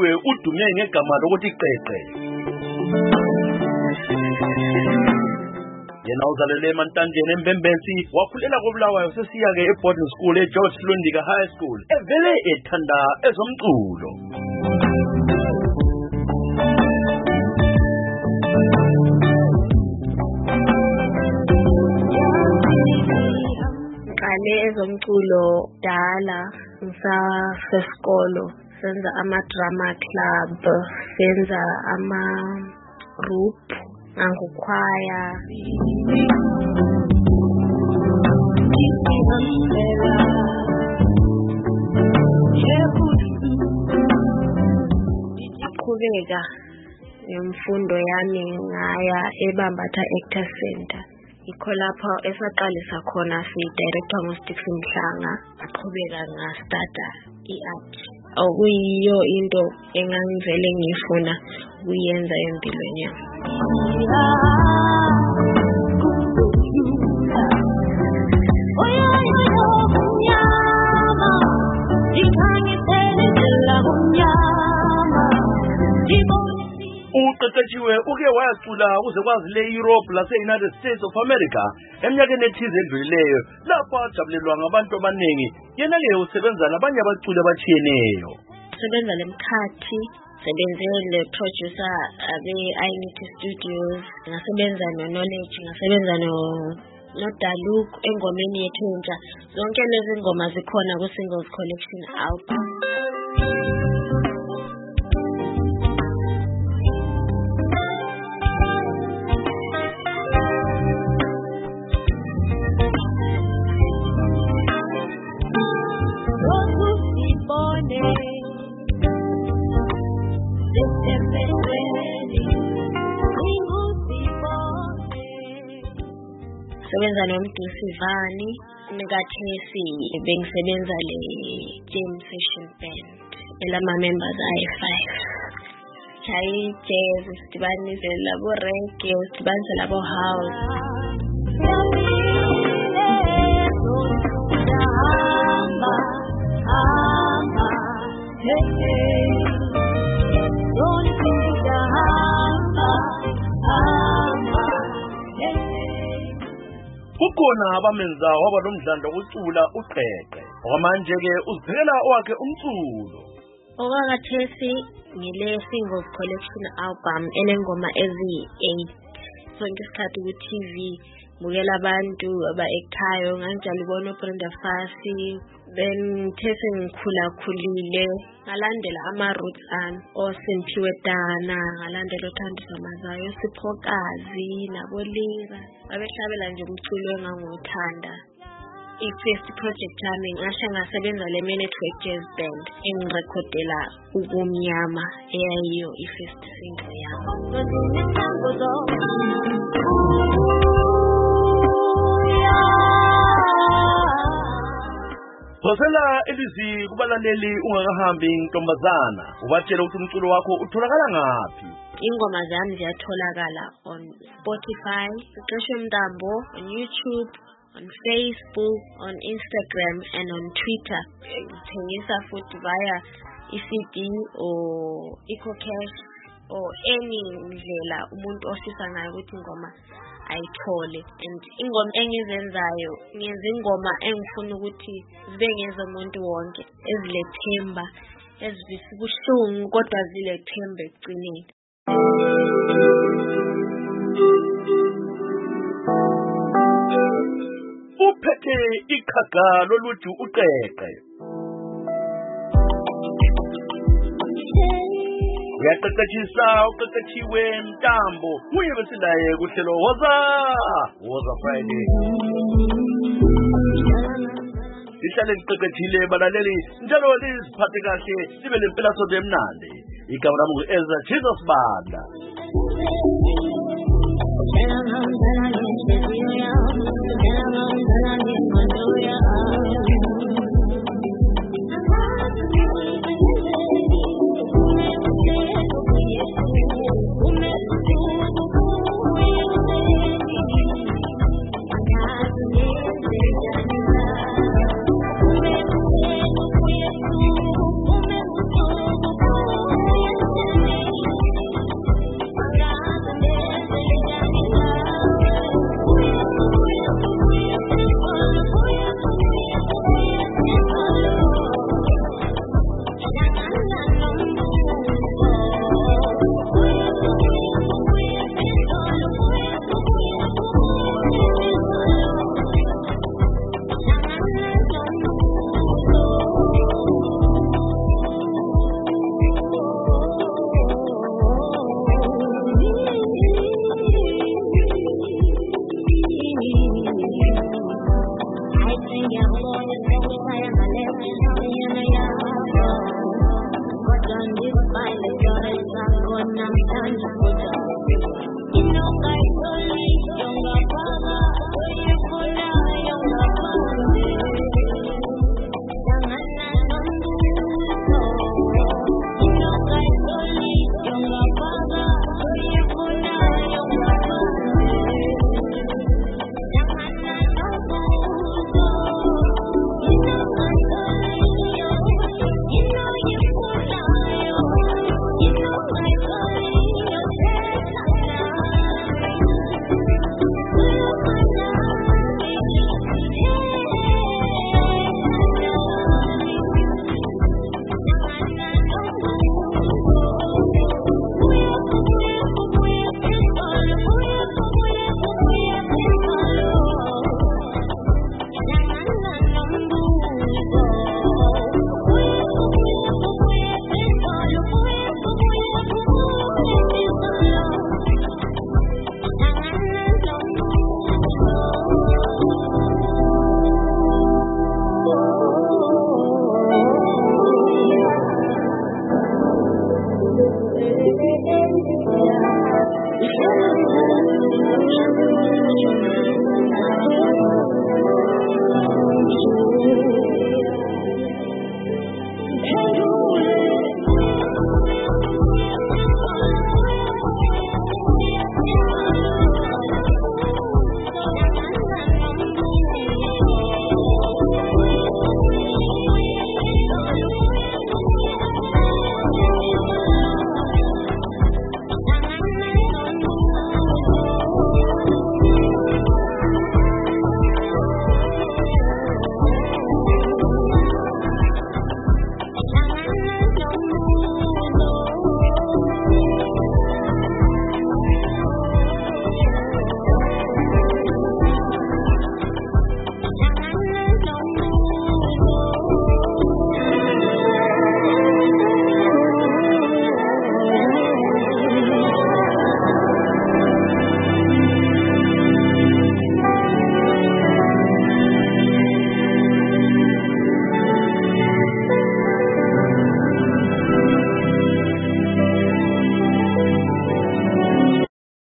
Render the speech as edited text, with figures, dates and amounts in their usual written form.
uqeqetshiwe udume ngegama lokuthi Qeqe. Yena uzalelwe eMantanjeni eMbembensi, wakhulela koBulawayo sesiya-ke eboarding school eGeorge Lundika High School, evele ethanda ezomculo. Ngale ezomculo dala ngisasesikolo, senza ama-drama club, senza ama-group, angukhwaya. Qhubeka nemfundo yami ngaya eBambatha Actor Center. Yikho lapho esaqalisa khona si-director ngoStixi Mhlanga, aqhubeka ngastarta i-art. Okuyiyo into engangivele ngifuna ukuyenza empilweni yami. Uqeqetshiwe uke wayacula kuze kwazile Europe lase-United States of America eminyakeni ethize edlulileyo, lapho ajabulelwa ngabantu abaningi. Yena-ke usebenza labanye abaculi abatshiyeneyo. Sebenza lemkhathi, sebenze le-producer abe-iNity Studios, ngasebenza no-Knowledge, ngasebenza no-Daluk engomeni yethu entsha. Zonke lezi ngoma zikhona ku-Singles Collection album. Sebenza noMdusi Vani, nekathesi bengisebenza le-Jam Session Band, elama-members ayi-5. Chayi jazz, sidibanise labo-reggae, sidibanise labo-house. Kukhona abamenza waba nomdlandla wokucula uQeqe. Okwamanje-ke uzibhekela owakhe umculo. Okwakathesi ngile Singles Collection album enengoma ezi-8. Sonke isikhathi ku-TV bukela abantu aba-ekhayo, nganjalo ubona uBrenda Fassie. Then these ngikhula-khulile ngalandela ama-roots ami, oSimphiwe Dana, ngalandela uThandiswa Mazayo, Siphokazi naboLira. Babehlabela nje umculo engangiwuthanda. I-first project yami ngasho ngasebenza le-Network Jazz Band engirekhodela ukumnyama eyayiyo i-first single yami. Phosela ilizwi kubalaleli ungakahambi ntombazana, ubatshela ukuthi umculo wakho utholakala ngaphi. Ingoma zami ziyatholakala on Spotify, Uqeshe Mntambo, on YouTube, on Facebook, on Instagram and on Twitter. Ngithengisa futhi via i-CD or eCash or any ndlela umuntu ofisa ngayo ukuthi ingoma ayithole. And ingoma engizenzayo ngenza ingoma engifuna ukuthi zibe ngezomuntu wonke, ezilethemba, ezivisa ubuhlungu kodwa zilethemba ekugcineni. Uphethe iqhaga loluju uQeqe. Uyaqeqeshisa uqeqetshiwe Mntambo, uye besilaye kuhlelo Woza Friday. Lihlale liqeqeshile balaleli, njalo liziphathe kahle, libe lempelasonto emnandi. Igama lami ngu-Ezra Jesus Banda.